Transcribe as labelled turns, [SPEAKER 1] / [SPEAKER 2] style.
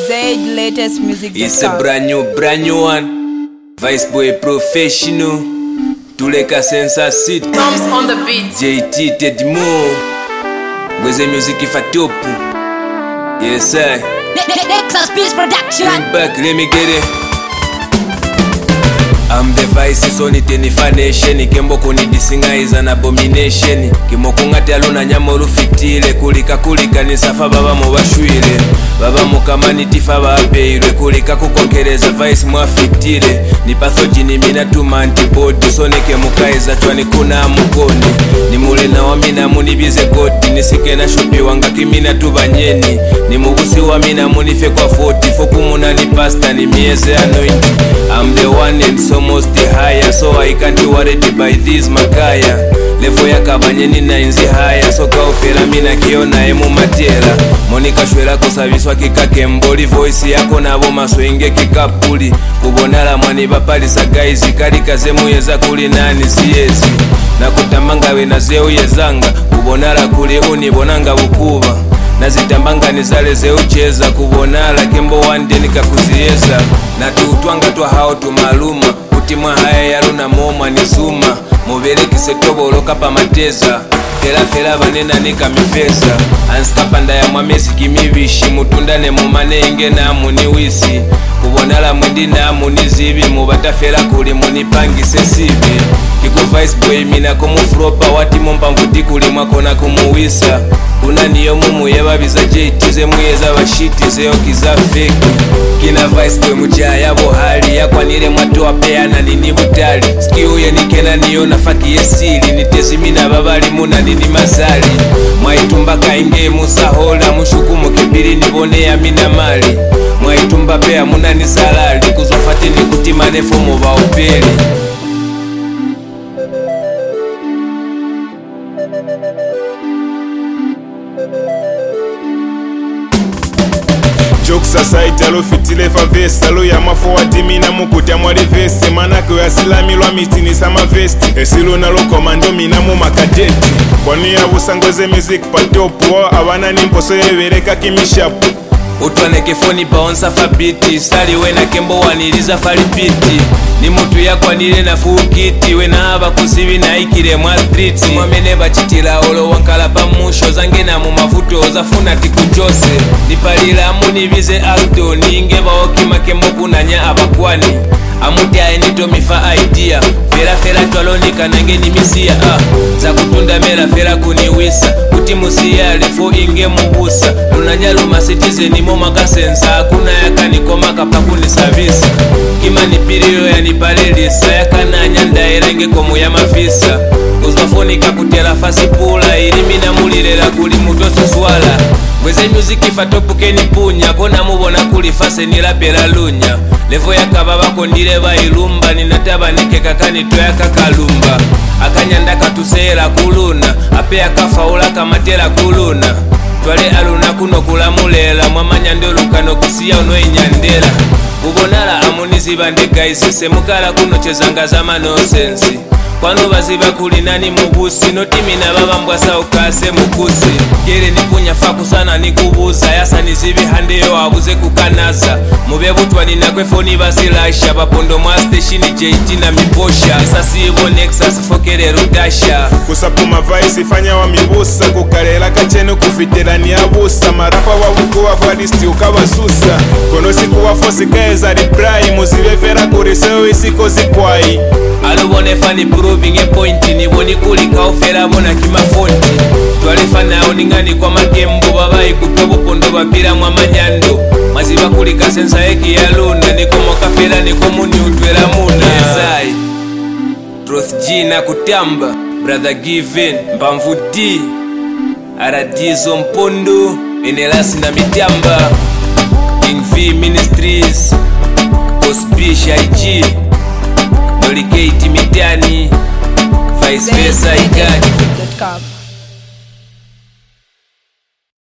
[SPEAKER 1] Zed latest music.
[SPEAKER 2] It's a brand new one. Vice Boy Professional. Tuleka Sensa City.
[SPEAKER 1] Drums on the beat.
[SPEAKER 2] JT Tedimo. Where's the music if I top? Yes, I.
[SPEAKER 3] Nexus Peace Production.
[SPEAKER 2] Back, let me get it. I'm the vice, so ni tenifanation. Kembo kuni disinga is an abomination. Kimokungati aluna nyamo rufitile. Kulika nisafa baba mubashwile. Baba mukamani tifa babeirwe. Kulika kukonkereza vice mwafitile. Ni pathogeni mina tuma antibody. So nike mukaiza chwani kuna mugoni. Ni mule na wamina munibize goti. Nisike na shupi wanga kimina tubanyeni. Ni mugusi wamina munife kwa 40. Foku muna ni pasta ni mieze anointi. I'm the one and so almost the higher, so I can't be worried by this makaya. Levo ya kabanyeni na inzi haya, so kaufela mina kiona emu matela. Monika shwela kusaviswa kikake mboli, voice yako nabo maswenge kikapuli. Kubonala mwani bapalisa gaizi, kalika zemu yeza kuli nani siyezi. Na kutamanga we na zeu yezanga, kubonala kuli unibonanga bukuba. Nazitambanga nizale zeucheza, kubonala kembo wande nikakuzieza. Na tuutwanga twa hao tumaluma, kutimwa haya yaluna moma nizuma. Mubele kisetobolo kapa mateza, fela banena nika mifesa. Anskapanda ya mwamesi kimibishi, mutundane mumane inge na muniwisi. Kubonala mwindi na munizibi, mubata fela kuli munipangise sibi. Kiku vice boy mina kumufropa, wati mumpa mvuti kuli mwako na kumuwisa. Kuna niyo mumu yeba biza jetize muyeza bashiti zeo kiza fake. Kina vice boy mujaya bohali, ya kwa nile mwatu wapea na nini butali. Ski uye nikena niyo nafaki yesili, nitezi mina babali muna nini mazali. Mwaitumba kainge musahola, mushuku mukibiri nibone ya mina mali. Mwaitumba pea muna nisalali, kuzofati ni kutimane fomo ba upeli.
[SPEAKER 4] Joke society alo fitile fa vest alo ya mafo watimi na mukuti amwari vest manake ya silami lwa mitini sama vest esilo nalo komando mina mu makadeti kwani ya busangoze music pa top abana nimposo yebereka kimishapu
[SPEAKER 2] Utwane kefoni paonsa fabiti, sali wena kembo waniliza falipiti. Ni mutu ya kwa nile na fukiti, wena haba kusivi na ikile mwa street. Mwamene bachitila olo wankala pa musho, zange na mumafuto ozafuna tikujose. Nipalila munibize alto, niingeba okima kembo kunanya abakwani. Amuti aenito mifa idea, fera twalonika nange ni misia. Za kutunda mela fera kuniwisa, utimusia lefo inge mubusa. Lunanya luma citizen moma kasensa, kuna yakani koma kapakuni savisa. Kima nipiriyo ya nipalelisa, yakana nyanda erenge komu ya mafisa. Uzwafonika kutela fasi pula, ilimina mulilela kuli mutoso swala. Weze music fatopuke nipunya, kona mubona kuli fase nilapela lunya. Levo ya kababa kondile ba ilumba, ninataba nike kakani toya kakalumba. Akanyanda katusela kuluna, ape akafaula kamatela kuluna. Twale aluna kuno kulamulela, mwamanya ndolukano kusiya uno inyandela. Ubonala amunizi bande guys, semukala kuno chezanga zama no sensi. Kwano baziba kulinani mubusi, notimina baba mbwasa ukase mukusi. Gere nipunya faku sana nikubuza, yasa nizibi handeyo abuze kukanaza. Mubebu twani na kwefoni basilasha, bapondo mwa station JT na miposha. Esa sibo Nexus fokere rudasha.
[SPEAKER 4] Kusapuma vice ifanya wa mibusa, kukalela kachenu kufitela ni abusa. Marapa wa wuku wa valisti ukabasusa. Kono siku wa fosi kaeza reply, muzive fera kuriseo isiko zikwai.
[SPEAKER 2] Alubone fani proving a point, ni boni kulika ofera bona kimafonti. Twalefana oningani kwa makembo, babai kutobo pondo babira mwa manyando. Maziba kulika sensa eki ya luna, nikomo kafela nikomo ni utwela muna. Yesai Truth G na kutamba, brother given, mbamvu D Aradizo mpondo, enelasi na mitamba. King V Ministries, Kospish IG Nolikate mitani, vice versa igani.